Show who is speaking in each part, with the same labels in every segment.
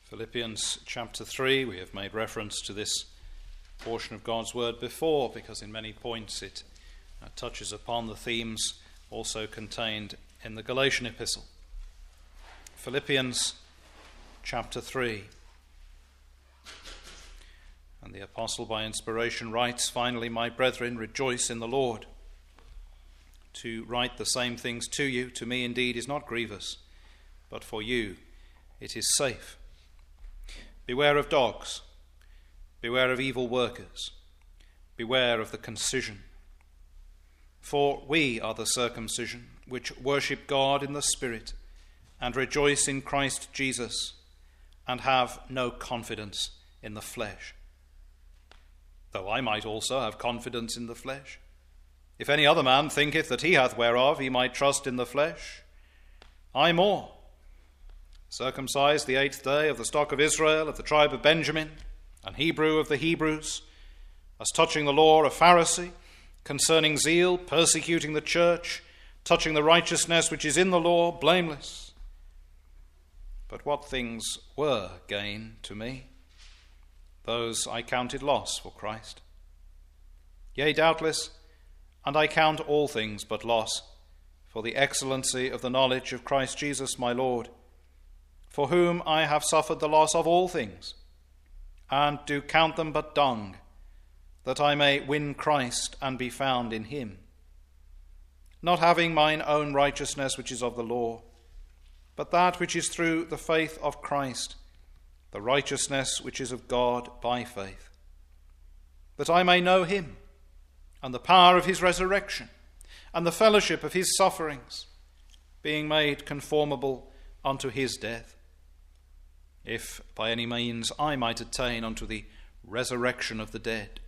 Speaker 1: Philippians chapter 3, we have made reference to this portion of God's word before, because in many points it touches upon the themes also contained in the Galatian epistle. Philippians chapter 3. And the apostle by inspiration writes, "Finally, my brethren, rejoice in the Lord. To write the same things to you, to me indeed is not grievous, but for you it is safe. Beware of dogs, beware of evil workers, beware of the concision. For we are the circumcision, which worship God in the Spirit, and rejoice in Christ Jesus, and have no confidence in the flesh. Though I might also have confidence in the flesh. If any other man thinketh that he hath whereof he might trust in the flesh, I more. Circumcised the 8th day, of the stock of Israel, of the tribe of Benjamin, an Hebrew of the Hebrews, as touching the law a Pharisee, concerning zeal, persecuting the church, touching the righteousness which is in the law, blameless. But what things were gain to me, those I counted loss for Christ. Yea, doubtless, and I count all things but loss, for the excellency of the knowledge of Christ Jesus my Lord, for whom I have suffered the loss of all things, and do count them but dung, that I may win Christ and be found in him, not having mine own righteousness which is of the law, but that which is through the faith of Christ, the righteousness which is of God by faith, that I may know him, and the power of his resurrection, and the fellowship of his sufferings, being made conformable unto his death, if by any means I might attain unto the resurrection of the dead.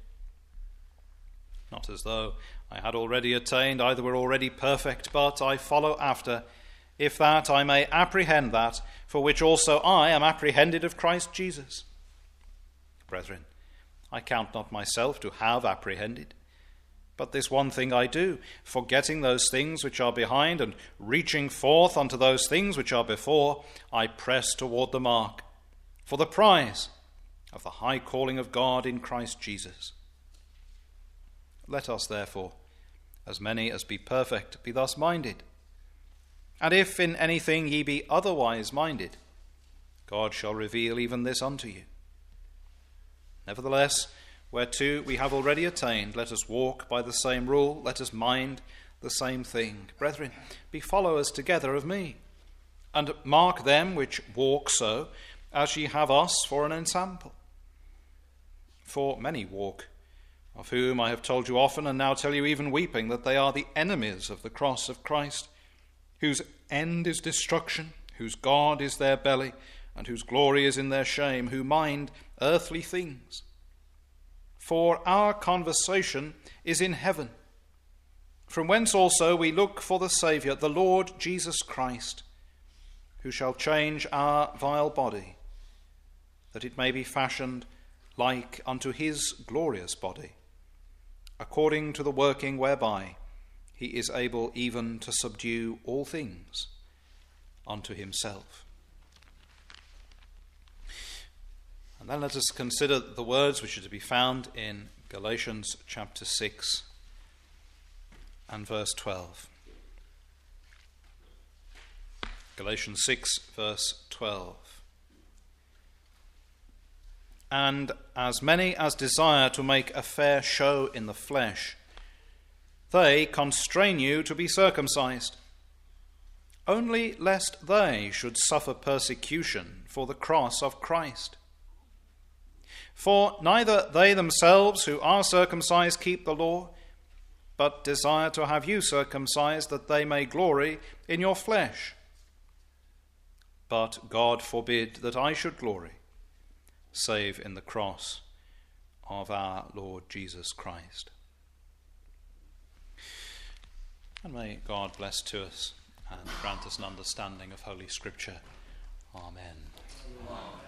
Speaker 1: Not as though I had already attained, either were already perfect, but I follow after, if that I may apprehend that for which also I am apprehended of Christ Jesus. Brethren, I count not myself to have apprehended, but this one thing I do, forgetting those things which are behind, and reaching forth unto those things which are before, I press toward the mark, for the prize of the high calling of God in Christ Jesus. Let us therefore, as many as be perfect, be thus minded. And if in anything ye be otherwise minded, God shall reveal even this unto you. Nevertheless, whereto we have already attained, let us walk by the same rule, let us mind the same thing. Brethren, be followers together of me, and mark them which walk so, as ye have us for an ensample. For many walk, of whom I have told you often, and now tell you even weeping, that they are the enemies of the cross of Christ, whose end is destruction, whose God is their belly, and whose glory is in their shame, who mind earthly things. For our conversation is in heaven, from whence also we look for the Saviour, the Lord Jesus Christ, who shall change our vile body, that it may be fashioned like unto his glorious body, according to the working whereby he is able even to subdue all things unto himself." And then let us consider the words which are to be found in Galatians chapter 6 and verse 12. Galatians 6 verse 12. "And as many as desire to make a fair show in the flesh, they constrain you to be circumcised, only lest they should suffer persecution for the cross of Christ. For neither they themselves who are circumcised keep the law, but desire to have you circumcised, that they may glory in your flesh. But God forbid that I should glory, save in the cross of our Lord Jesus Christ." And may God bless to us and grant us an understanding of Holy Scripture. Amen. Amen.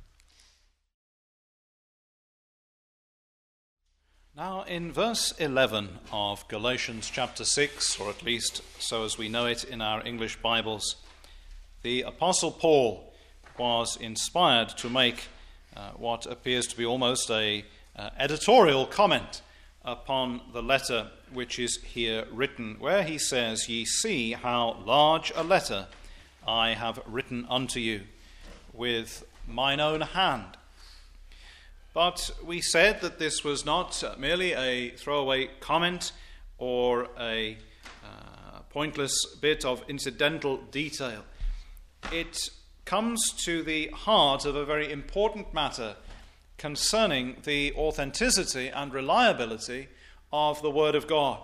Speaker 1: Now in verse 11 of Galatians chapter 6, or at least so as we know it in our English Bibles, the Apostle Paul was inspired to make what appears to be almost a editorial comment upon the letter which is here written, where he says, "Ye see how large a letter I have written unto you with mine own hand." But we said that this was not merely a throwaway comment or a pointless bit of incidental detail. It comes to the heart of a very important matter concerning the authenticity and reliability of the Word of God.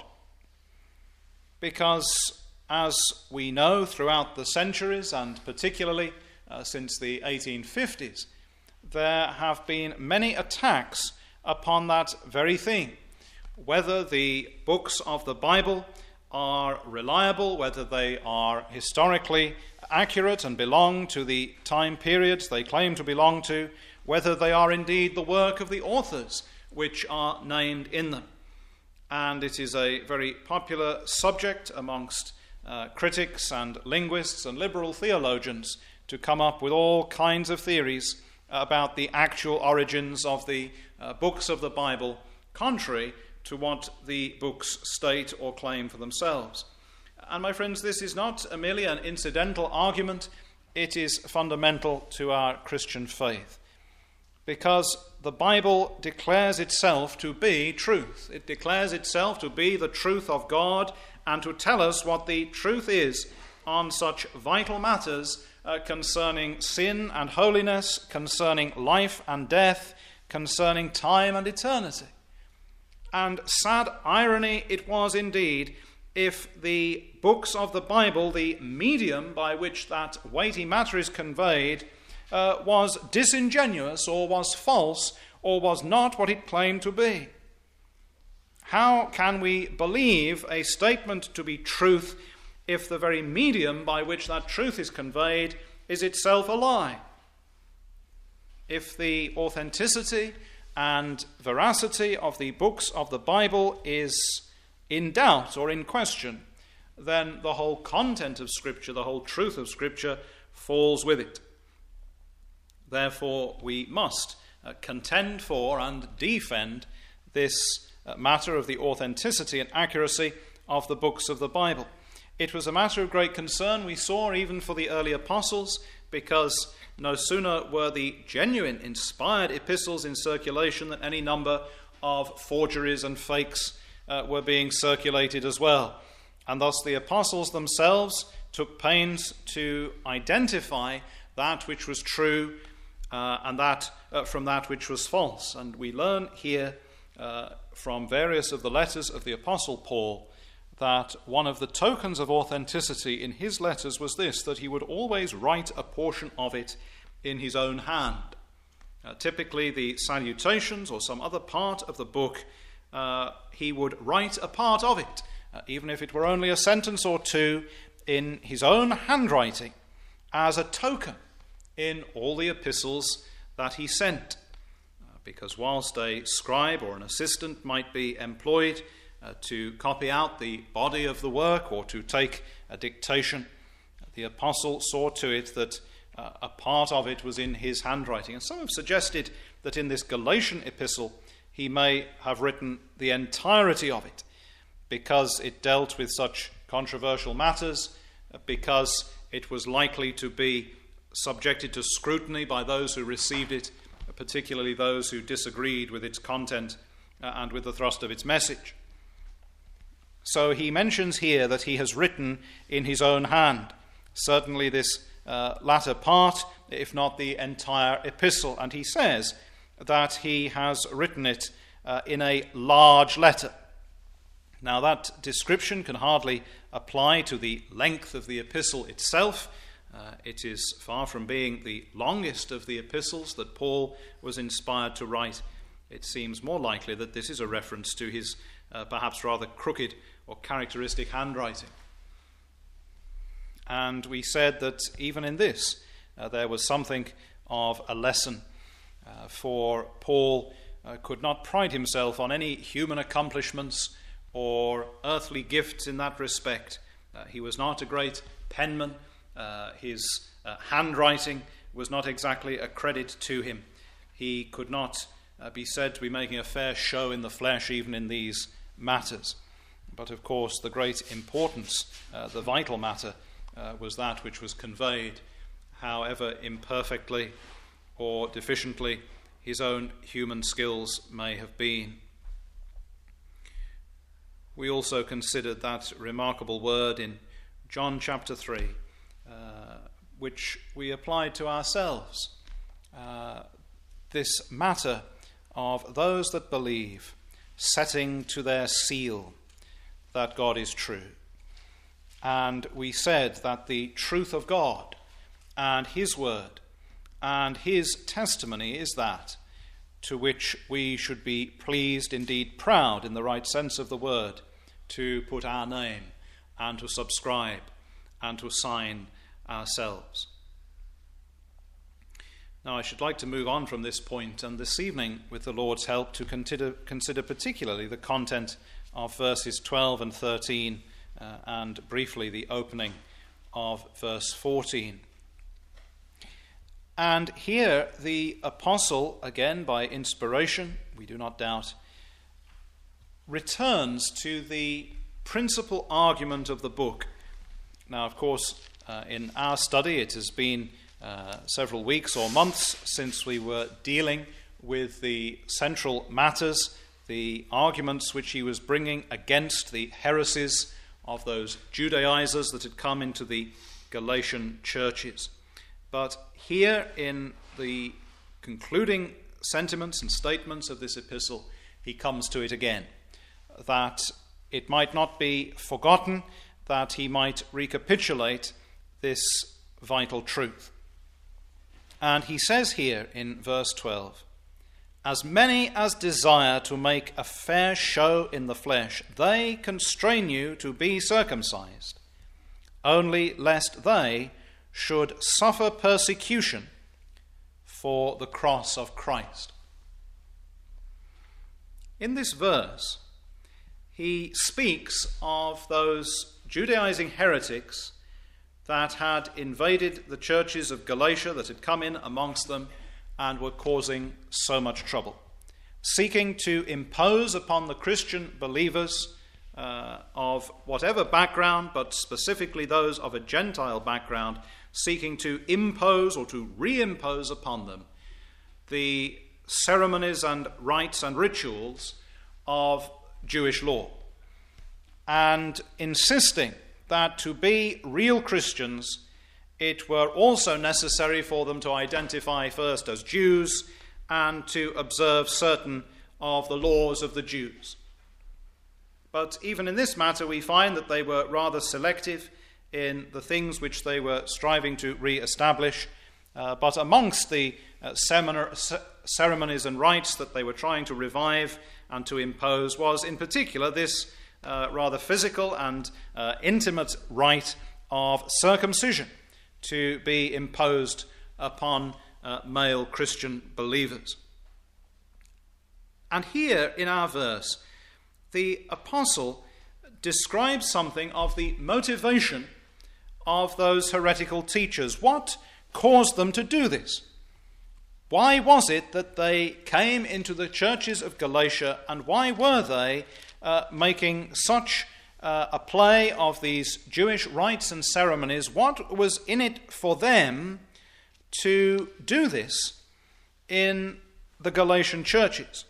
Speaker 1: Because, as we know throughout the centuries, and particularly since the 1850s, there have been many attacks upon that very thing, whether the books of the Bible are reliable, whether they are historically accurate and belong to the time periods they claim to belong to, whether they are indeed the work of the authors which are named in them. And it is a very popular subject amongst critics and linguists and liberal theologians to come up with all kinds of theories about the actual origins of the books of the Bible, contrary to what the books state or claim for themselves. And my friends, this is not merely an incidental argument, it is fundamental to our Christian faith. Because the Bible declares itself to be truth. It declares itself to be the truth of God and to tell us what the truth is on such vital matters concerning sin and holiness, concerning life and death, concerning time and eternity. And sad irony it was indeed if the books of the Bible, the medium by which that weighty matter is conveyed, was disingenuous or was false or was not what it claimed to be. How can we believe a statement to be truth if the very medium by which that truth is conveyed is itself a lie? If the authenticity and veracity of the books of the Bible is in doubt or in question, then the whole content of Scripture, the whole truth of Scripture, falls with it. Therefore, we must contend for and defend this matter of the authenticity and accuracy of the books of the Bible. It was a matter of great concern, we saw, even for the early apostles, because no sooner were the genuine, inspired epistles in circulation than any number of forgeries and fakes were being circulated as well. And thus the apostles themselves took pains to identify that which was true and that from that which was false. And we learn here from various of the letters of the Apostle Paul that one of the tokens of authenticity in his letters was this, that he would always write a portion of it in his own hand. Typically the salutations or some other part of the book, he would write a part of it, even if it were only a sentence or two, in his own handwriting as a token in all the epistles that he sent. Because whilst a scribe or an assistant might be employed to copy out the body of the work or to take a dictation, the apostle saw to it that a part of it was in his handwriting. And some have suggested that in this Galatian epistle he may have written the entirety of it because it dealt with such controversial matters, because it was likely to be subjected to scrutiny by those who received it, particularly those who disagreed with its content and with the thrust of its message. So he mentions here that he has written in his own hand, certainly this latter part, if not the entire epistle. And he says that he has written it in a large letter. Now that description can hardly apply to the length of the epistle itself. It is far from being the longest of the epistles that Paul was inspired to write. It seems more likely that this is a reference to his perhaps rather crooked or characteristic handwriting. And we said that even in this there was something of a lesson, for Paul could not pride himself on any human accomplishments or earthly gifts in that respect. He was not a great penman. His handwriting was not exactly a credit to him. He could not be said to be making a fair show in the flesh even in these matters. But of course the great importance, the vital matter, was that which was conveyed, however imperfectly or deficiently his own human skills may have been. We also considered that remarkable word in John chapter 3, which we applied to ourselves. This matter of those that believe setting to their seal that God is true. And we said that the truth of God and his word and his testimony is that to which we should be pleased, indeed proud in the right sense of the word, to put our name and to subscribe and to sign ourselves. Now I should like to move on from this point, and this evening, with the Lord's help, to consider particularly the content of verses 12 and 13, and briefly the opening of verse 14. And here the apostle, again by inspiration, we do not doubt, returns to the principal argument of the book. Now, of course, in our study it has been several weeks or months since we were dealing with the central matters, the arguments which he was bringing against the heresies of those Judaizers that had come into the Galatian churches. But here in the concluding sentiments and statements of this epistle, he comes to it again, that it might not be forgotten, that he might recapitulate this vital truth. And he says here in verse 12, "As many as desire to make a fair show in the flesh, they constrain you to be circumcised, only lest they should suffer persecution for the cross of Christ." In this verse, he speaks of those Judaizing heretics that had invaded the churches of Galatia, that had come in amongst them and were causing so much trouble, seeking to impose upon the Christian believers of whatever background, but specifically those of a Gentile background, seeking to impose or to reimpose upon them the ceremonies and rites and rituals of Jewish law, and insisting that to be real Christians, it were also necessary for them to identify first as Jews and to observe certain of the laws of the Jews. But even in this matter, we find that they were rather selective in the things which they were striving to re-establish. But amongst the ceremonies and rites that they were trying to revive and to impose was in particular this rather physical and intimate rite of circumcision to be imposed upon male Christian believers. And here in our verse, the apostle describes something of the motivation of those heretical teachers. What caused them to do this? Why was it that they came into the churches of Galatia, and why were they making such a play of these Jewish rites and ceremonies? What was in it for them to do this in the Galatian churches?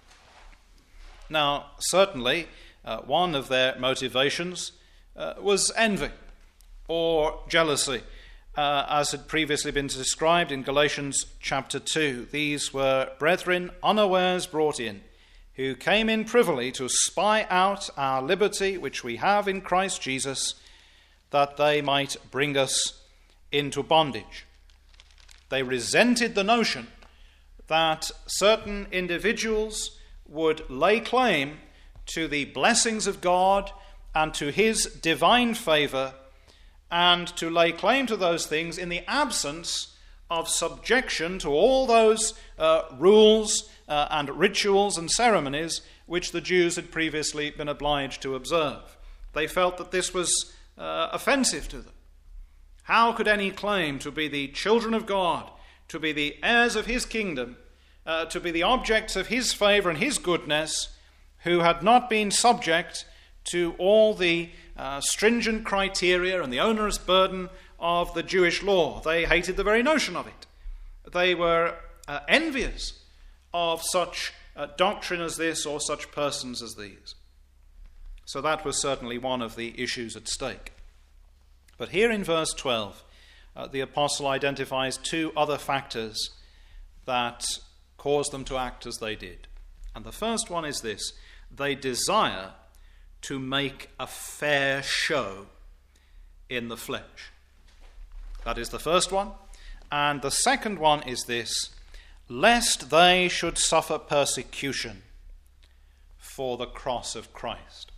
Speaker 1: Now, certainly, one of their motivations was envy or jealousy, as had previously been described in Galatians chapter 2. These were brethren unawares brought in, who came in privily to spy out our liberty which we have in Christ Jesus, that they might bring us into bondage. They resented the notion that certain individuals would lay claim to the blessings of God and to his divine favor, and to lay claim to those things in the absence of subjection to all those rules and rituals and ceremonies which the Jews had previously been obliged to observe. They felt that this was offensive to them. How could any claim to be the children of God, to be the heirs of his kingdom, to be the objects of his favor and his goodness, who had not been subject to all the stringent criteria and the onerous burden of the Jewish law? They hated the very notion of it. They were envious of such doctrine as this or such persons as these. So that was certainly one of the issues at stake. But here in verse 12, the apostle identifies two other factors that caused them to act as they did. And the first one is this: they desire to make a fair show in the flesh. That is the first one. And the second one is this: lest they should suffer persecution for the cross of Christ.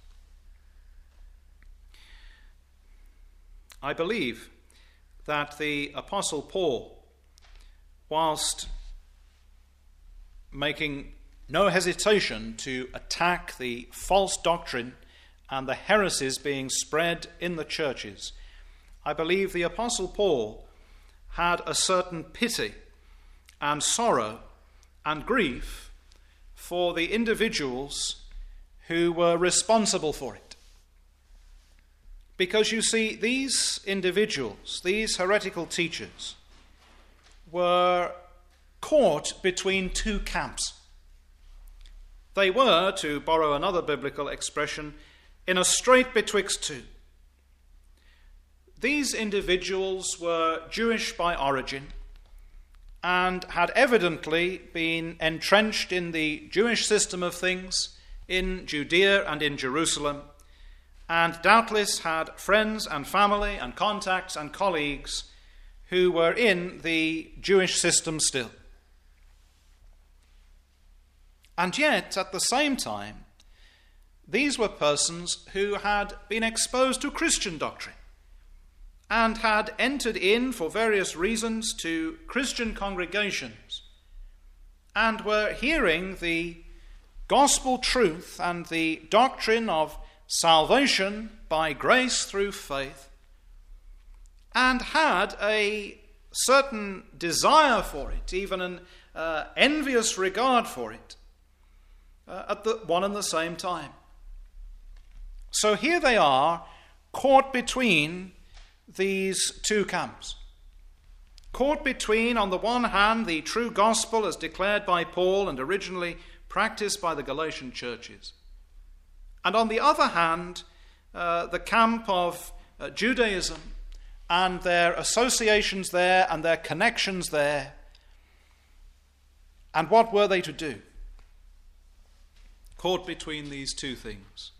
Speaker 1: I believe that the Apostle Paul, whilst making no hesitation to attack the false doctrine and the heresies being spread in the churches, I believe the Apostle Paul had a certain pity and sorrow and grief for the individuals who were responsible for it. Because you see, these individuals, these heretical teachers, were caught between two camps. They were, to borrow another biblical expression, in a strait betwixt two. These individuals were Jewish by origin and had evidently been entrenched in the Jewish system of things in Judea and in Jerusalem, and doubtless had friends and family and contacts and colleagues who were in the Jewish system still. And yet, at the same time, these were persons who had been exposed to Christian doctrine and had entered in, for various reasons, to Christian congregations and were hearing the gospel truth and the doctrine of salvation by grace through faith, and had a certain desire for it, even an envious regard for it, at the one and the same time. So here they are, caught between these two camps. Caught between, on the one hand, the true gospel as declared by Paul and originally practiced by the Galatian churches, and on the other hand, the camp of Judaism and their associations there and their connections there. And what were they to do? Caught between these two things.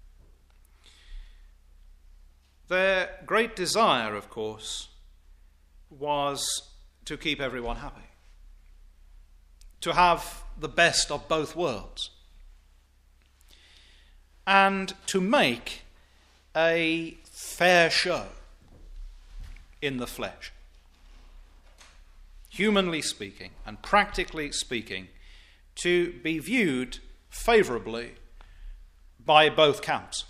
Speaker 1: Their great desire, of course, was to keep everyone happy, to have the best of both worlds, and to make a fair show in the flesh. Humanly speaking and practically speaking, to be viewed favorably by both camps.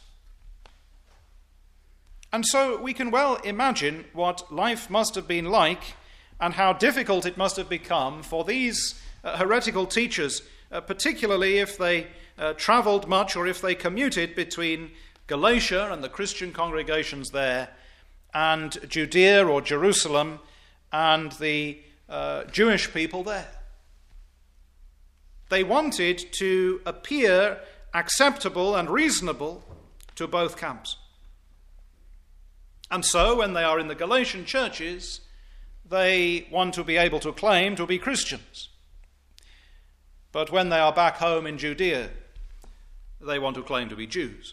Speaker 1: And so we can well imagine what life must have been like and how difficult it must have become for these heretical teachers, particularly if they travelled much or if they commuted between Galatia and the Christian congregations there and Judea or Jerusalem and the Jewish people there. They wanted to appear acceptable and reasonable to both camps. And so when they are in the Galatian churches, they want to be able to claim to be Christians. But when they are back home in Judea, they want to claim to be Jews.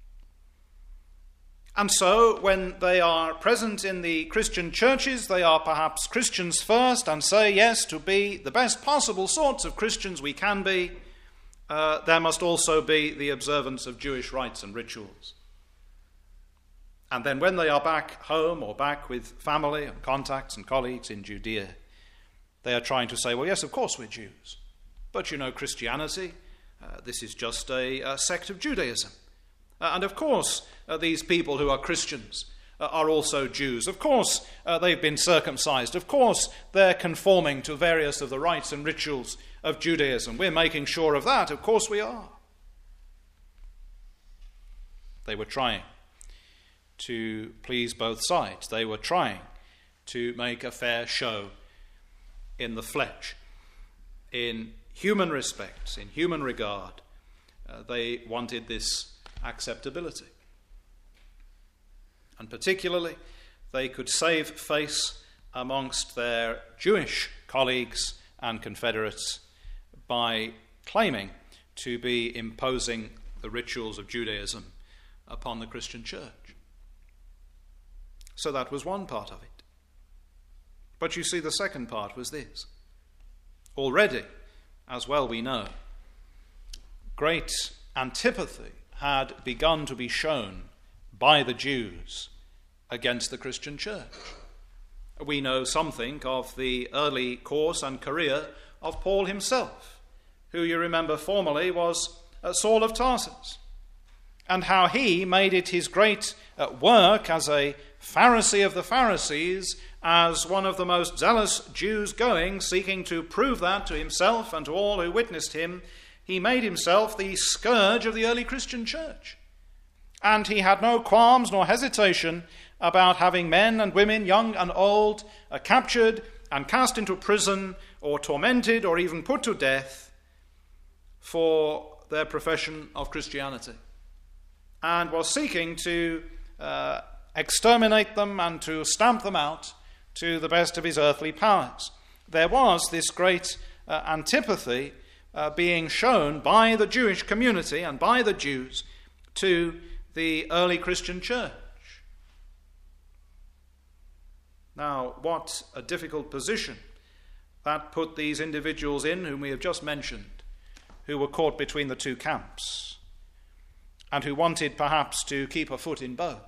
Speaker 1: And so when they are present in the Christian churches, they are perhaps Christians first and say, yes, to be the best possible sorts of Christians we can be, there must also be the observance of Jewish rites and rituals. And then when they are back home or back with family and contacts and colleagues in Judea, they are trying to say, well, yes, of course we're Jews. But you know, Christianity, this is just a sect of Judaism. And of course, these people who are Christians, are also Jews. Of course, they've been circumcised. Of course, they're conforming to various of the rites and rituals of Judaism. We're making sure of that. Of course we are. They were trying to please both sides. They were trying to make a fair show in the flesh. In human respects, in human regard, they wanted this acceptability. And particularly, they could save face amongst their Jewish colleagues and confederates by claiming to be imposing the rituals of Judaism upon the Christian church. So that was one part of it. But you see, the second part was this. Already, as well we know, great antipathy had begun to be shown by the Jews against the Christian church. We know something of the early course and career of Paul himself, who you remember formerly was Saul of Tarsus, and how he made it his great work as a Pharisee of the Pharisees, as one of the most zealous Jews going, seeking to prove that to himself and to all who witnessed him. He made himself the scourge of the early Christian church. And he had no qualms nor hesitation about having men and women, young and old, captured and cast into prison or tormented or even put to death for their profession of Christianity, and was seeking to exterminate them and to stamp them out to the best of his earthly powers. There was this great antipathy being shown by the Jewish community and by the Jews to the early Christian church. Now, what a difficult position that put these individuals in, whom we have just mentioned, who were caught between the two camps, and who wanted perhaps to keep a foot in both.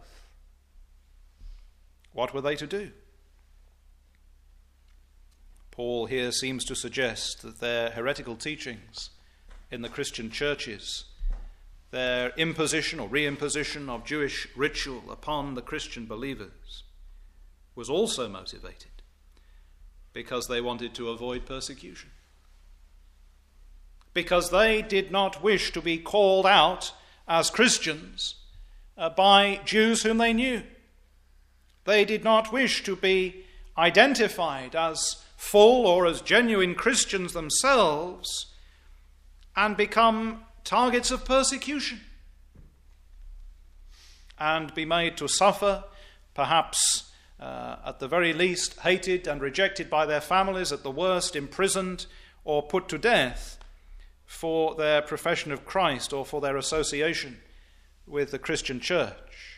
Speaker 1: What were they to do? Paul here seems to suggest that their heretical teachings in the Christian churches, their imposition or reimposition of Jewish ritual upon the Christian believers, was also motivated because they wanted to avoid persecution. Because they did not wish to be called out as Christians by Jews whom they knew. They did not wish to be identified as full or as genuine Christians themselves and become targets of persecution and be made to suffer, perhaps at the very least hated and rejected by their families, at the worst imprisoned or put to death for their profession of Christ or for their association with the Christian church.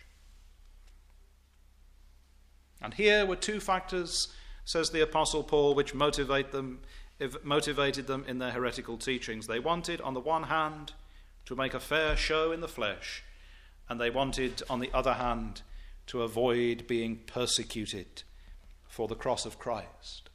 Speaker 1: And here were two factors, says the Apostle Paul, which motivated them in their heretical teachings. They wanted, on the one hand, to make a fair show in the flesh, and they wanted, on the other hand, to avoid being persecuted for the cross of Christ.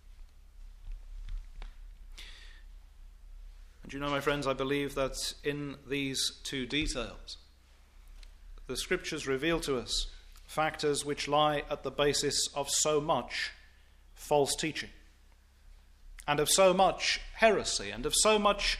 Speaker 1: And you know, my friends, I believe that in these two details, the Scriptures reveal to us factors which lie at the basis of so much false teaching, and of so much heresy, and of so much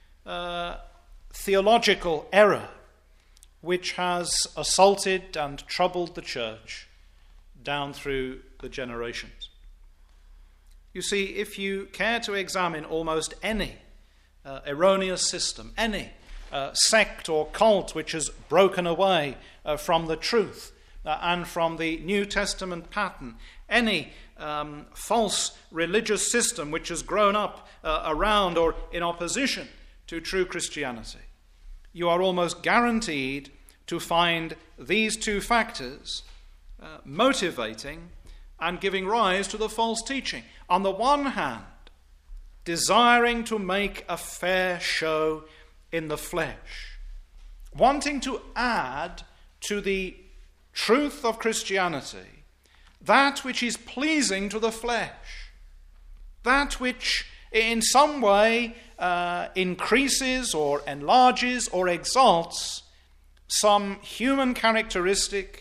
Speaker 1: theological error, which has assaulted and troubled the church down through the generations. You see, if you care to examine almost any erroneous system, any sect or cult which has broken away from the truth and from the New Testament pattern, any false religious system which has grown up around or in opposition to true Christianity, you are almost guaranteed to find these two factors motivating and giving rise to the false teaching. On the one hand, desiring to make a fair show in the flesh, wanting to add to the truth of Christianity that which is pleasing to the flesh, that which in some way increases or enlarges or exalts some human characteristic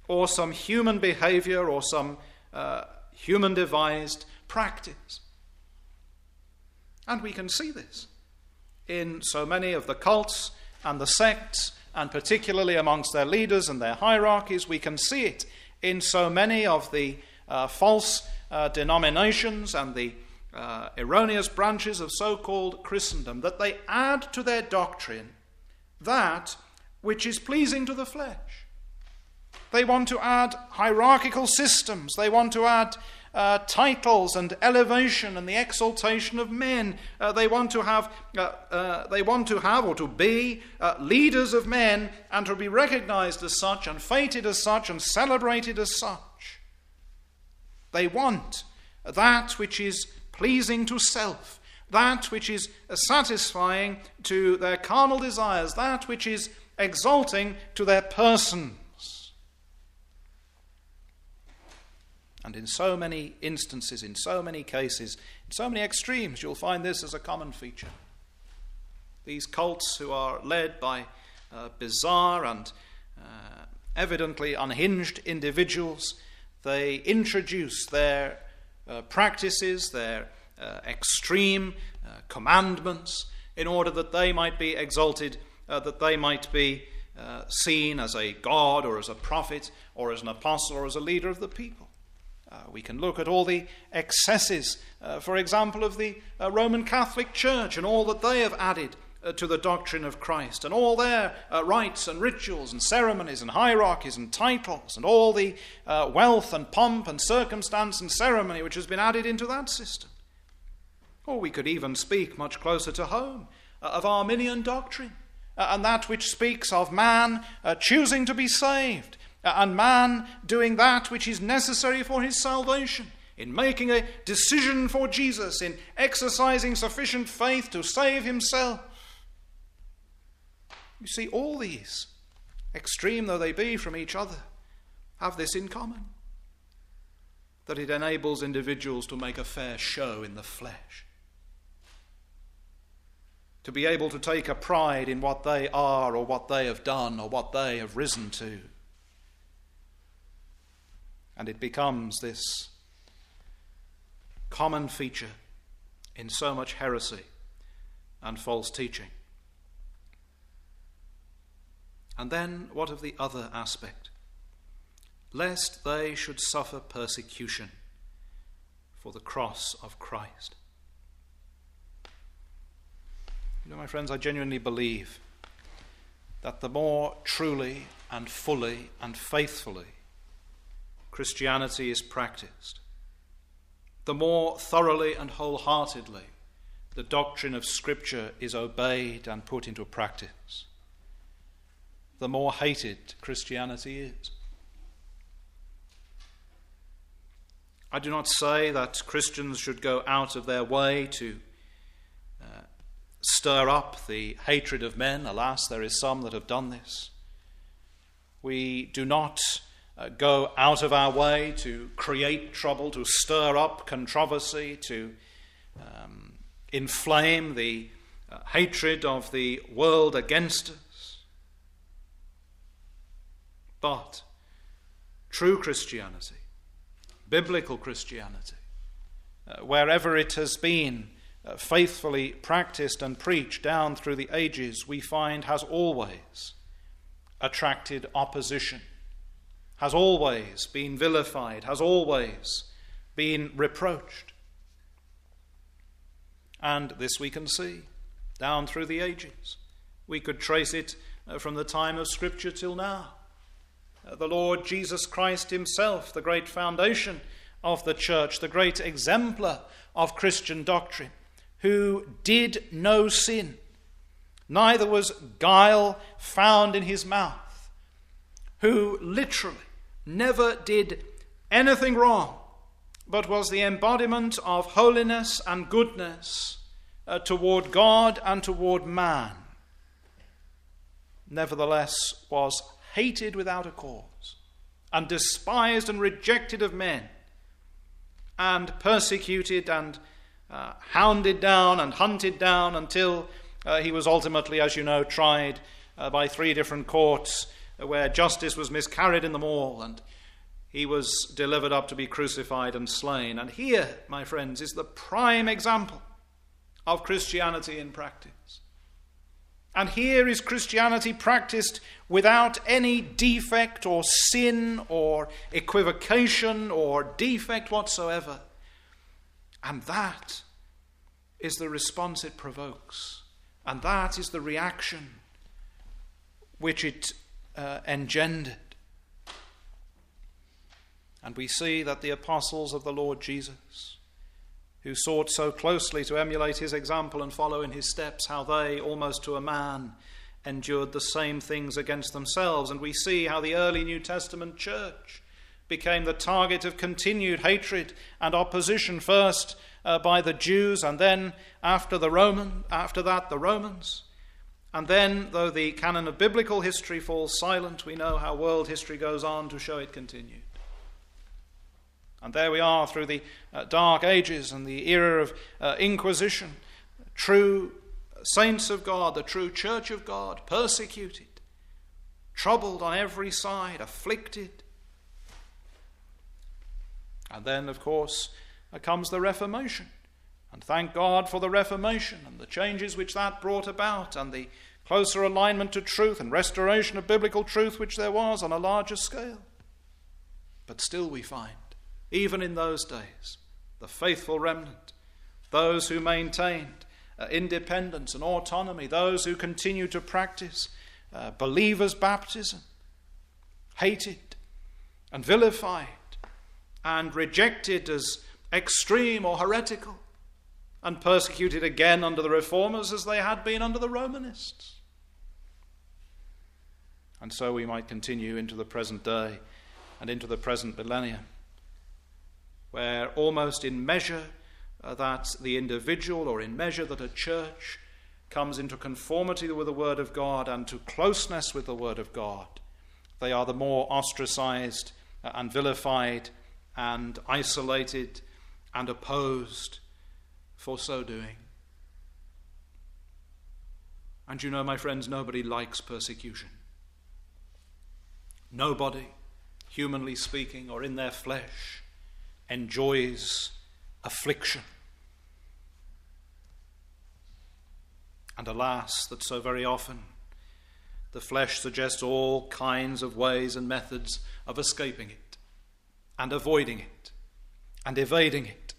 Speaker 1: or some human behavior or some human-devised practice. And we can see this in so many of the cults and the sects, and particularly amongst their leaders and their hierarchies. We can see it in so many of the false denominations and the erroneous branches of so-called Christendom, that they add to their doctrine that which is pleasing to the flesh. They want to add hierarchical systems. They want to add titles and elevation and the exaltation of men. They want to have or to be leaders of men, and to be recognized as such and feted as such and celebrated as such. They want that which is pleasing to self, that which is satisfying to their carnal desires, that which is exalting to their persons. And in so many instances, in so many cases, in so many extremes, you'll find this as a common feature. These cults, who are led by bizarre and evidently unhinged individuals, they introduce their practices, their extreme commandments, in order that they might be exalted, that they might be seen as a god or as a prophet or as an apostle or as a leader of the people. We can look at all the excesses, for example, of the Roman Catholic Church and all that they have added to the doctrine of Christ, and all their rites and rituals and ceremonies and hierarchies and titles, and all the wealth and pomp and circumstance and ceremony which has been added into that system. Or we could even speak much closer to home of Arminian doctrine, and that which speaks of man choosing to be saved, and man doing that which is necessary for his salvation, in making a decision for Jesus, in exercising sufficient faith to save himself. You see, all these, extreme though they be from each other, have this in common: that it enables individuals to make a fair show in the flesh, to be able to take a pride in what they are or what they have done or what they have risen to. And it becomes this common feature in so much heresy and false teaching. And then what of the other aspect? Lest they should suffer persecution for the cross of Christ. You know, my friends, I genuinely believe that the more truly and fully and faithfully Christianity is practiced, the more thoroughly and wholeheartedly the doctrine of Scripture is obeyed and put into practice, the more hated Christianity is. I do not say that Christians should go out of their way to stir up the hatred of men. Alas, there is some that have done this. We do not go out of our way to create trouble, to stir up controversy, to inflame the hatred of the world against us. But true Christianity, biblical Christianity, wherever it has been faithfully practiced and preached down through the ages, we find has always attracted opposition, has always been vilified, has always been reproached. And this we can see down through the ages. We could trace it from the time of Scripture till now. The Lord Jesus Christ himself, the great foundation of the church, the great exemplar of Christian doctrine, who did no sin, neither was guile found in his mouth, who literally never did anything wrong, but was the embodiment of holiness and goodness toward God and toward man, nevertheless was hated without a cause, and despised and rejected of men, and persecuted and hounded down and hunted down until he was ultimately, as you know, tried by 3 different courts where justice was miscarried in them all, and he was delivered up to be crucified and slain. And here, my friends, is the prime example of Christianity in practice. And here is Christianity practiced without any defect or sin or equivocation or defect whatsoever. And that is the response it provokes. And that is the reaction which it engendered. And we see that the apostles of the Lord Jesus, who sought so closely to emulate his example and follow in his steps, how they, almost to a man, endured the same things against themselves. And we see how the early New Testament church became the target of continued hatred and opposition, first by the Jews, and then after that the Romans. And then, though the canon of biblical history falls silent, we know how world history goes on to show it continued. And there we are through the Dark Ages and the era of Inquisition, true saints of God, the true church of God, persecuted, troubled on every side, afflicted. And then, of course, comes the Reformation. And thank God for the Reformation and the changes which that brought about, and the closer alignment to truth and restoration of biblical truth which there was on a larger scale. But still we find, even in those days, the faithful remnant, those who maintained independence and autonomy, those who continued to practice believers' baptism, hated and vilified and rejected as extreme or heretical, and persecuted again under the Reformers as they had been under the Romanists. And so we might continue into the present day and into the present millennium, where almost in measure that the individual, or in measure that a church comes into conformity with the Word of God and to closeness with the Word of God, they are the more ostracized and vilified and isolated and opposed for so doing. And you know, my friends, nobody likes persecution. Nobody, humanly speaking, or in their flesh, enjoys affliction. And alas, that so very often the flesh suggests all kinds of ways and methods of escaping it and avoiding it and evading it.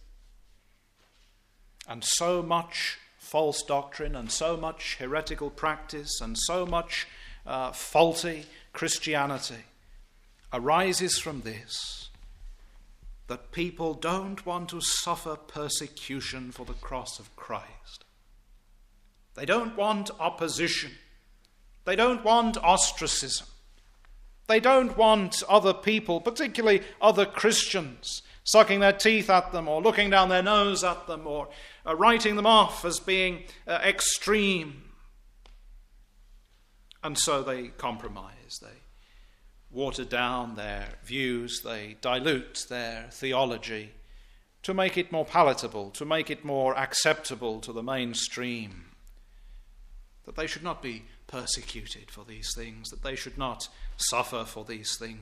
Speaker 1: And so much false doctrine and so much heretical practice and so much faulty Christianity arises from this, that people don't want to suffer persecution for the cross of Christ. They don't want opposition. They don't want ostracism. They don't want other people, particularly other Christians, sucking their teeth at them or looking down their nose at them or writing them off as being extreme. And so they compromise. They water down their views. They dilute their theology to make it more palatable, to make it more acceptable to the mainstream. That they should not be persecuted for these things, that they should not suffer for these things.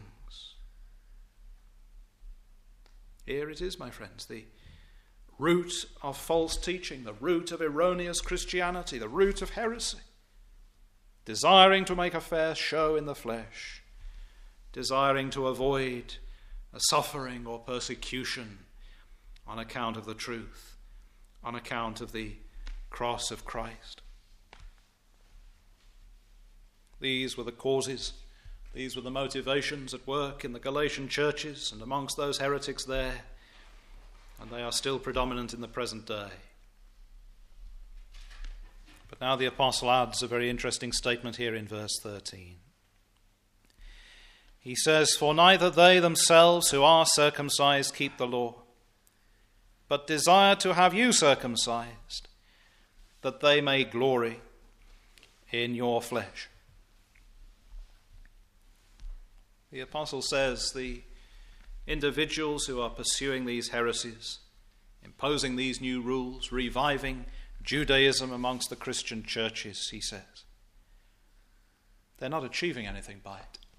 Speaker 1: Here it is, my friends, the root of false teaching, the root of erroneous Christianity, the root of heresy. Desiring to make a fair show in the flesh, desiring to avoid a suffering or persecution on account of the truth, on account of the cross of Christ. These were the causes, these were the motivations at work in the Galatian churches and amongst those heretics there, and they are still predominant in the present day. But now the apostle adds a very interesting statement here in verse 13. He says, "For neither they themselves who are circumcised keep the law, but desire to have you circumcised, that they may glory in your flesh." The apostle says the individuals who are pursuing these heresies, imposing these new rules, reviving Judaism amongst the Christian churches, he says, they're not achieving anything by it.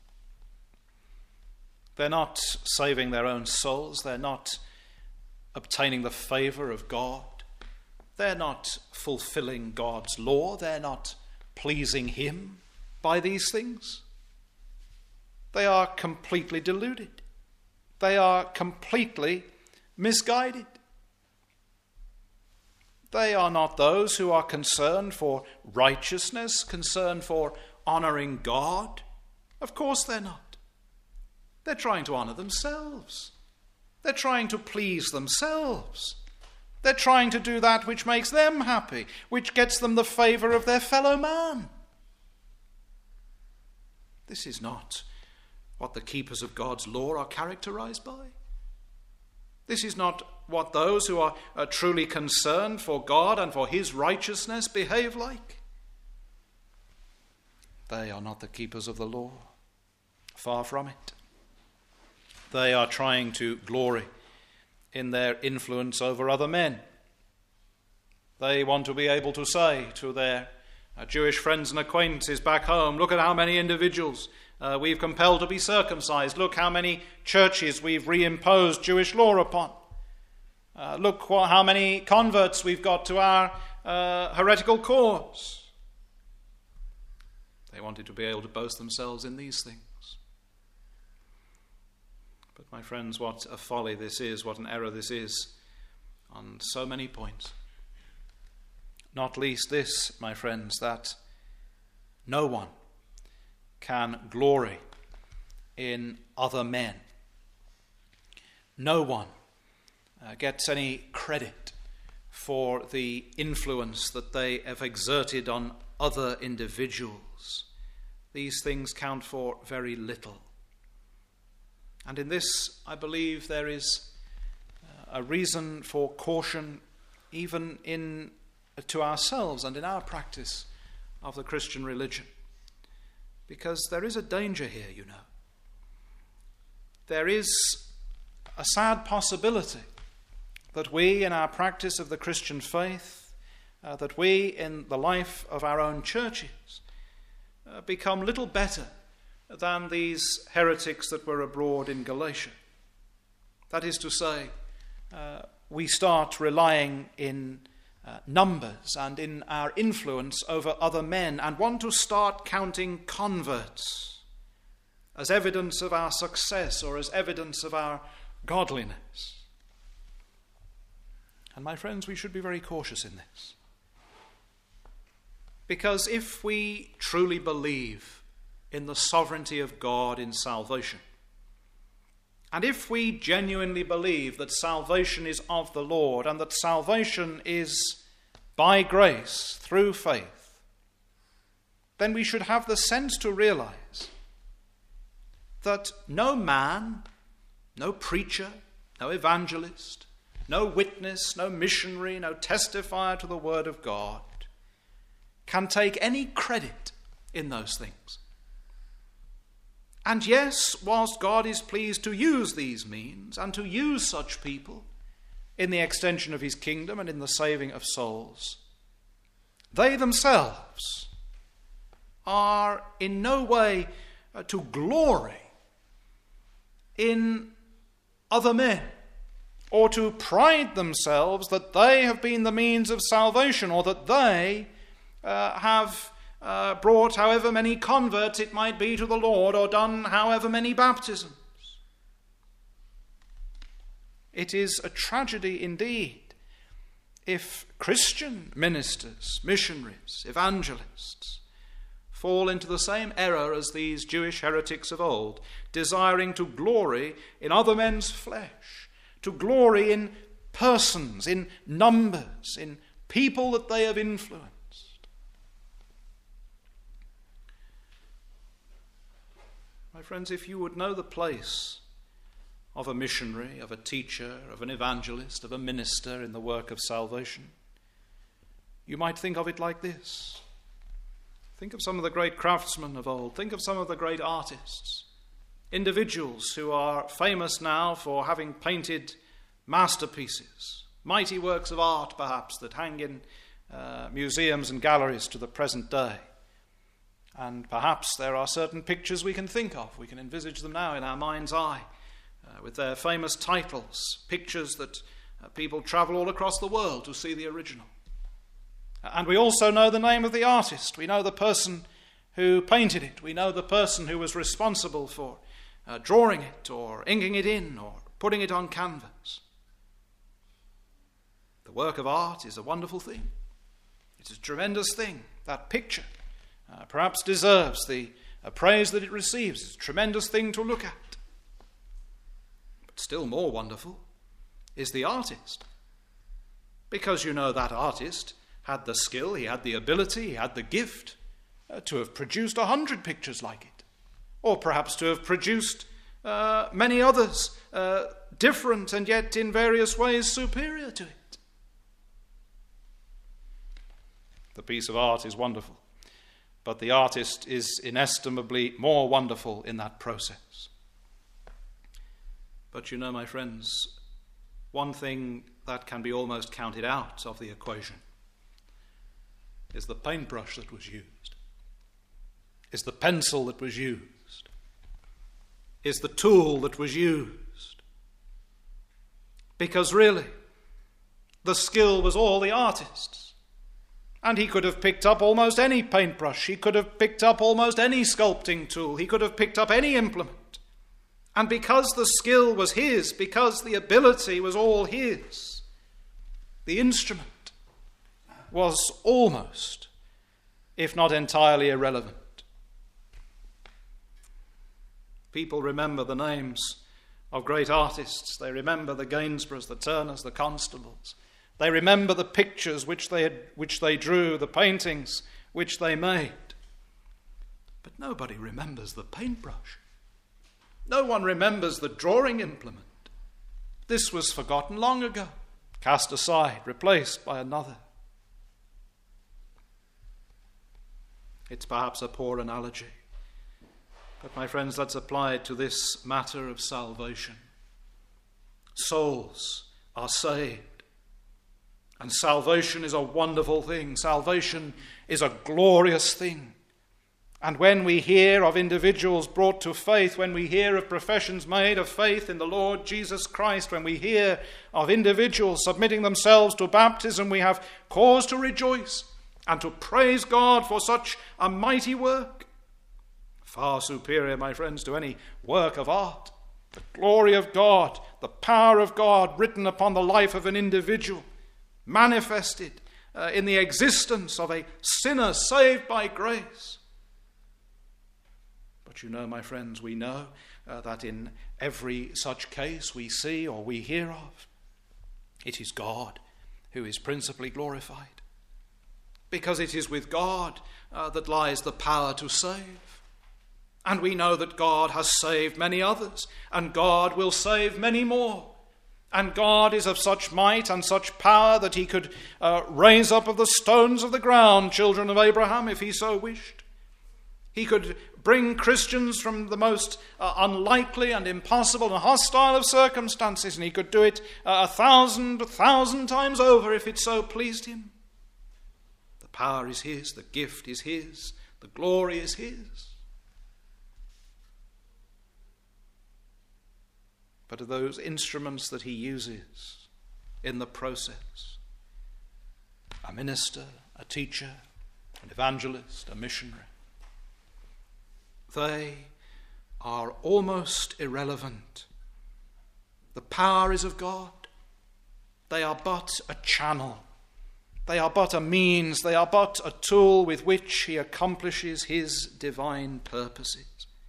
Speaker 1: They're not saving their own souls. They're not obtaining the favor of God. They're not fulfilling God's law. They're not pleasing him by these things. They are completely deluded. They are completely misguided. They are not those who are concerned for righteousness, concerned for honoring God. Of course they're not. They're trying to honor themselves. They're trying to please themselves. They're trying to do that which makes them happy, which gets them the favor of their fellow man. This is not what the keepers of God's law are characterized by. This is not what those who are truly concerned for God and for his righteousness behave like. They are not the keepers of the law. Far from it. They are trying to glory in their influence over other men. They want to be able to say to their Jewish friends and acquaintances back home, look at how many individuals we've compelled to be circumcised. Look how many churches we've reimposed Jewish law upon. Look how many converts we've got to our heretical cause. They wanted to be able to boast themselves in these things. But my friends, what a folly this is, what an error this is on so many points. Not least this, my friends, that no one can glory in other men. No one gets any credit for the influence that they have exerted on other individuals. These things count for very little. And in this, I believe there is a reason for caution even to ourselves and in our practice of the Christian religion. Because there is a danger here, you know. There is a sad possibility that we in our practice of the Christian faith, that we in the life of our own churches, become little better than these heretics that were abroad in Galatia. That is to say, we start relying in numbers and in our influence over other men and want to start counting converts as evidence of our success or as evidence of our godliness. And my friends, we should be very cautious in this. Because if we truly believe in the sovereignty of God in salvation, and if we genuinely believe that salvation is of the Lord and that salvation is by grace through faith, then we should have the sense to realize that no man, no preacher, no evangelist, no witness, no missionary, no testifier to the word of God can take any credit in those things. And yes, whilst God is pleased to use these means and to use such people in the extension of his kingdom and in the saving of souls, they themselves are in no way to glory in other men or to pride themselves that they have been the means of salvation or that they have brought however many converts it might be to the Lord or done however many baptisms. It is a tragedy indeed if Christian ministers, missionaries, evangelists fall into the same error as these Jewish heretics of old, desiring to glory in other men's flesh, to glory in persons, in numbers, in people that they have influenced. My friends, if you would know the place of a missionary, of a teacher, of an evangelist, of a minister in the work of salvation, you might think of it like this. Think of some of the great craftsmen of old. Think of some of the great artists, individuals who are famous now for having painted masterpieces, mighty works of art perhaps that hang in museums and galleries to the present day. And perhaps there are certain pictures we can think of. We can envisage them now in our mind's eye with their famous titles, pictures that people travel all across the world to see the original. And we also know the name of the artist. We know the person who painted it. We know the person who was responsible for drawing it or inking it in or putting it on canvas. The work of art is a wonderful thing. It's a tremendous thing. That picture perhaps deserves the praise that it receives. It's a tremendous thing to look at. But still more wonderful is the artist. Because you know that artist had the skill, he had the ability, he had the gift to have produced 100 pictures like it. Or perhaps to have produced many others, different and yet in various ways superior to it. The piece of art is wonderful, but the artist is inestimably more wonderful in that process. But you know, my friends, one thing that can be almost counted out of the equation is the paintbrush that was used, is the pencil that was used, is the tool that was used. Because really, the skill was all the artist's. And he could have picked up almost any paintbrush. He could have picked up almost any sculpting tool. He could have picked up any implement. And because the skill was his, because the ability was all his, the instrument was almost, if not entirely, irrelevant. People remember the names of great artists. They remember the Gainsboroughs, the Turners, the Constables. They remember the pictures which they drew, the paintings which they made. But nobody remembers the paintbrush. No one remembers the drawing implement. This was forgotten long ago, cast aside, replaced by another. It's perhaps a poor analogy, but my friends, let's apply it to this matter of salvation. Souls are saved. And salvation is a wonderful thing. Salvation is a glorious thing. And when we hear of individuals brought to faith, when we hear of professions made of faith in the Lord Jesus Christ, when we hear of individuals submitting themselves to baptism, we have cause to rejoice and to praise God for such a mighty work. Far superior, my friends, to any work of art. The glory of God, the power of God written upon the life of an individual, manifested in the existence of a sinner saved by grace. But you know, my friends, we know that in every such case we see or we hear of, it is God who is principally glorified. Because it is with God that lies the power to save. And we know that God has saved many others, and God will save many more. And God is of such might and such power that he could raise up of the stones of the ground children of Abraham if he so wished. He could bring Christians from the most unlikely and impossible and hostile of circumstances, and he could do it 1,000 times over if it so pleased him. The power is his, the gift is his, the glory is his. But of those instruments that he uses in the process, a minister, a teacher, an evangelist, a missionary, they are almost irrelevant. The power is of God. They are but a channel. They are but a means. They are but a tool with which he accomplishes his divine purposes.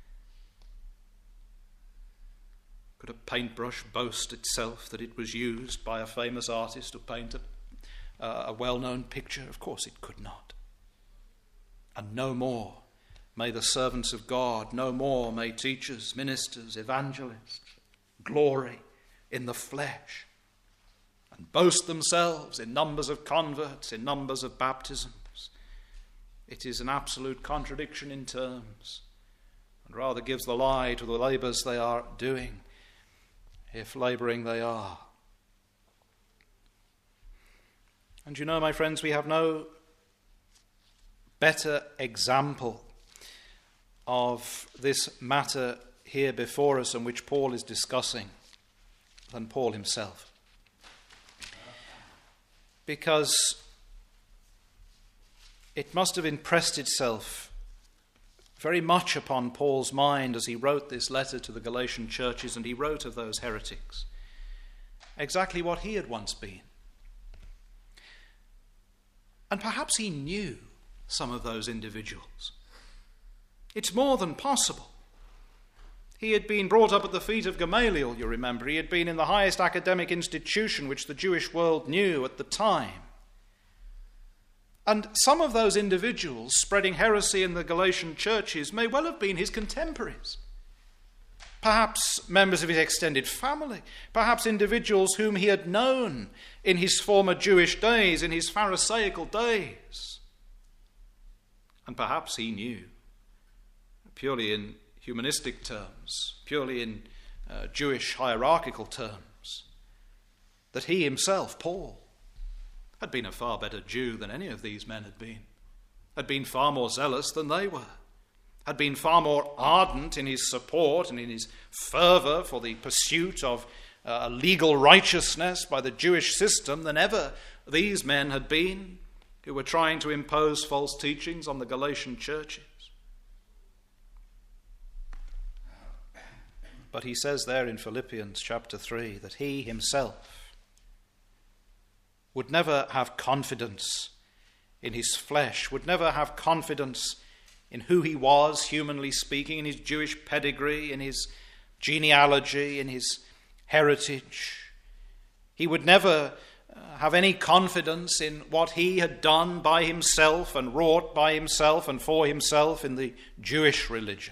Speaker 1: Could a paintbrush boast itself that it was used by a famous artist to paint a well-known picture? Of course it could not. And no more may the servants of God, no more may teachers, ministers, evangelists glory in the flesh and boast themselves in numbers of converts, in numbers of baptisms. It is an absolute contradiction in terms, and rather gives the lie to the labours they are doing, if labouring they are. And you know, my friends, we have no better example of this matter here before us and which Paul is discussing than Paul himself. Because it must have impressed itself very much upon Paul's mind as he wrote this letter to the Galatian churches, and he wrote of those heretics exactly what he had once been. And perhaps he knew some of those individuals. It's more than possible. He had been brought up at the feet of Gamaliel, you remember. He had been in the highest academic institution which the Jewish world knew at the time. And some of those individuals spreading heresy in the Galatian churches may well have been his contemporaries. Perhaps members of his extended family. Perhaps individuals whom he had known in his former Jewish days, in his Pharisaical days. And perhaps he knew, purely in humanistic terms, purely in Jewish hierarchical terms, that he himself, Paul, had been a far better Jew than any of these men had been far more zealous than they were, had been far more ardent in his support and in his fervour for the pursuit of legal righteousness by the Jewish system than ever these men had been, who were trying to impose false teachings on the Galatian churches. But he says there in Philippians chapter 3 that he himself would never have confidence in his flesh, would never have confidence in who he was, humanly speaking, in his Jewish pedigree, in his genealogy, in his heritage. He would never have any confidence in what he had done by himself and wrought by himself and for himself in the Jewish religion.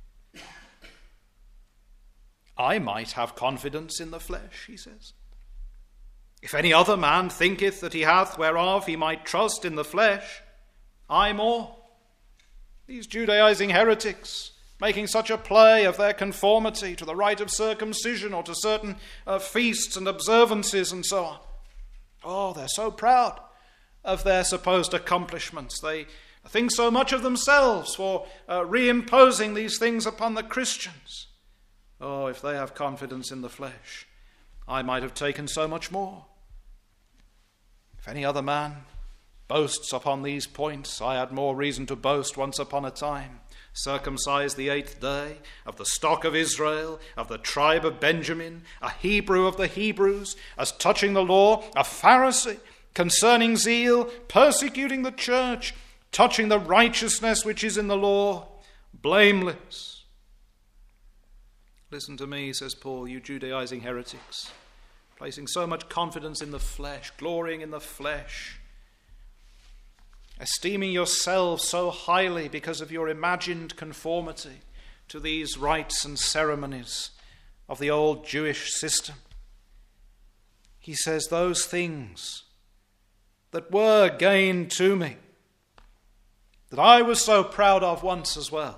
Speaker 1: I might have confidence in the flesh, he says. If any other man thinketh that he hath whereof he might trust in the flesh, I more. These Judaizing heretics, making such a play of their conformity to the rite of circumcision or to certain feasts and observances and so on. Oh, they're so proud of their supposed accomplishments. They think so much of themselves for reimposing these things upon the Christians. Oh, if they have confidence in the flesh, I might have taken so much more. If any other man boasts upon these points, I had more reason to boast once upon a time. Circumcised the 8th day, of the stock of Israel, of the tribe of Benjamin, a Hebrew of the Hebrews, as touching the law, a Pharisee, concerning zeal, persecuting the church, touching the righteousness which is in the law, blameless. Listen to me, says Paul, you Judaizing heretics, placing so much confidence in the flesh, glorying in the flesh, esteeming yourselves so highly because of your imagined conformity to these rites and ceremonies of the old Jewish system. He says, those things that were gain to me, that I was so proud of once as well,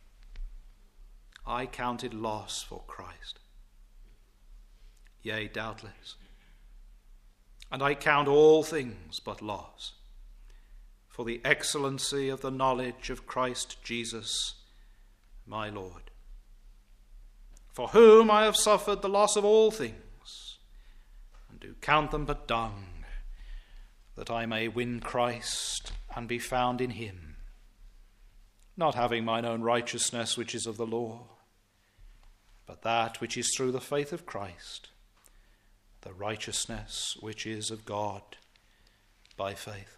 Speaker 1: I counted loss for Christ. Yea, doubtless. And I count all things but loss, for the excellency of the knowledge of Christ Jesus, my Lord, for whom I have suffered the loss of all things, and do count them but dung, that I may win Christ and be found in him, not having mine own righteousness which is of the law, but that which is through the faith of Christ, the righteousness which is of God by faith.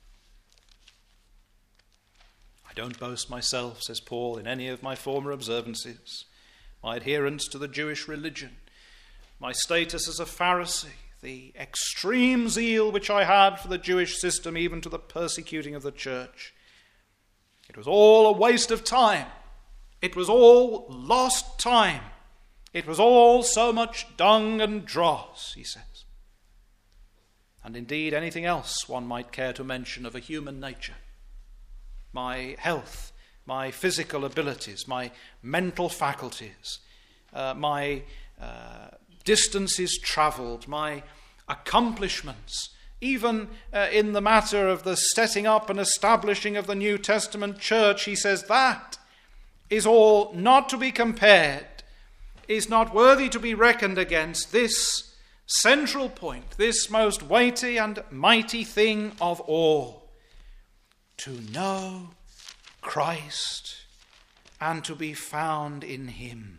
Speaker 1: I don't boast myself, says Paul, in any of my former observances, my adherence to the Jewish religion, my status as a Pharisee, the extreme zeal which I had for the Jewish system, even to the persecuting of the church. It was all a waste of time. It was all lost time. It was all so much dung and dross, he says. And indeed anything else one might care to mention of a human nature. My health, my physical abilities, my mental faculties, my distances travelled, my accomplishments, even in the matter of the setting up and establishing of the New Testament church, he says that is all not to be compared, is not worthy to be reckoned against this central point, this most weighty and mighty thing of all, to know Christ and to be found in him.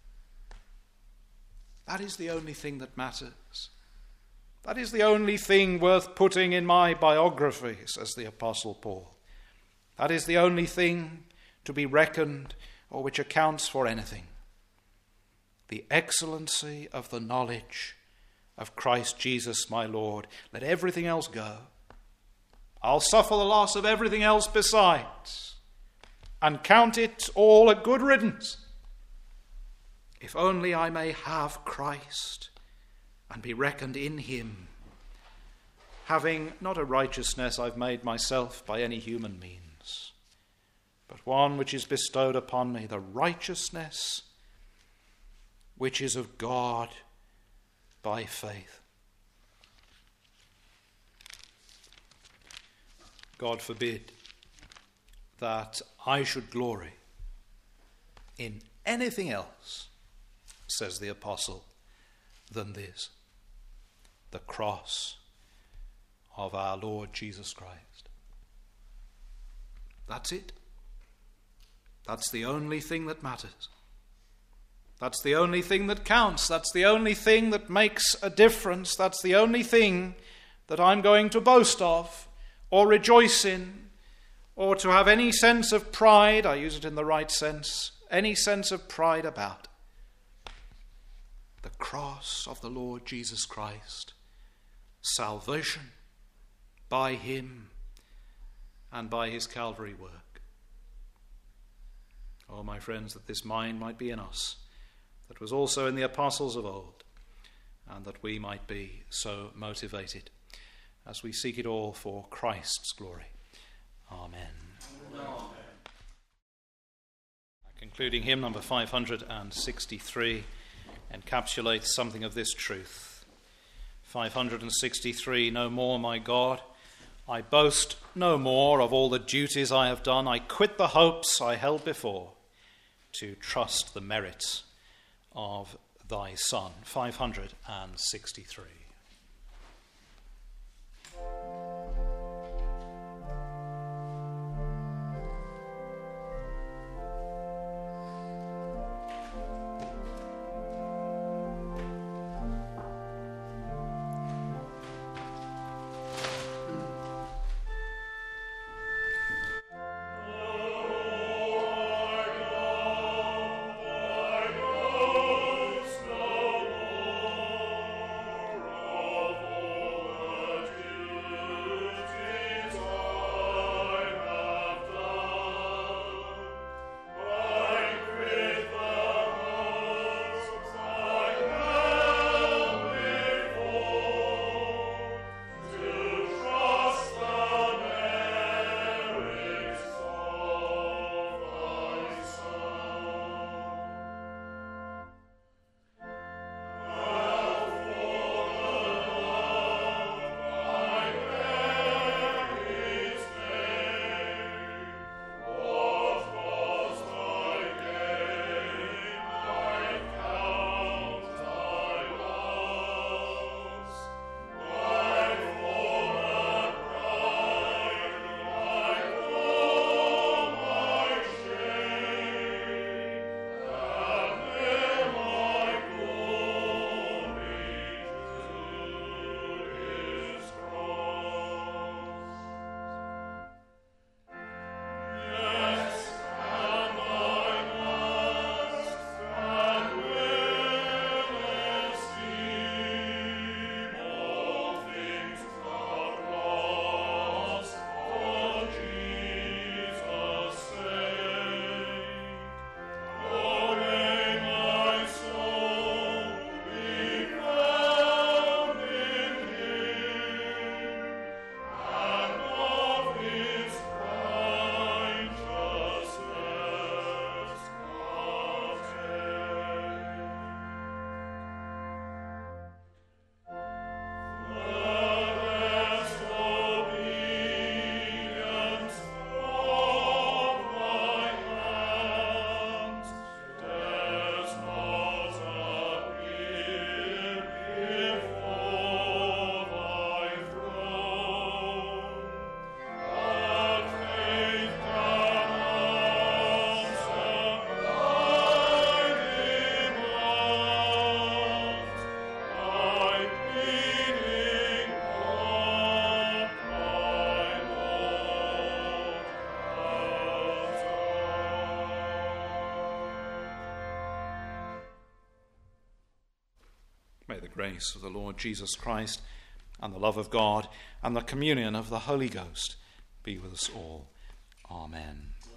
Speaker 1: That is the only thing that matters. That is the only thing worth putting in my biography, says the Apostle Paul. That is the only thing to be reckoned or which accounts for anything. The excellency of the knowledge of Christ Jesus my Lord. Let everything else go. I'll suffer the loss of everything else besides, and count it all a good riddance, if only I may have Christ and be reckoned in him, having not a righteousness I've made myself by any human means, but one which is bestowed upon me, the righteousness which is of God by faith. God forbid that I should glory in anything else, says the apostle, than this, the cross of our Lord Jesus Christ. That's it. That's the only thing that matters. That's the only thing that counts. That's the only thing that makes a difference. That's the only thing that I'm going to boast of or rejoice in, or to have any sense of pride, I use it in the right sense, any sense of pride about. The cross of the Lord Jesus Christ, salvation by him and by his Calvary work. Oh, my friends, that this mind might be in us, that was also in the apostles of old, and that we might be so motivated as we seek it all for Christ's glory. Amen. Amen. Concluding hymn number 563 encapsulates something of this truth. 563, no more, my God, I boast no more of all the duties I have done. I quit the hopes I held before to trust the merits of thy Son. 563. grace of the Lord Jesus Christ, and the love of God, and the communion of the Holy Ghost be with us all. Amen.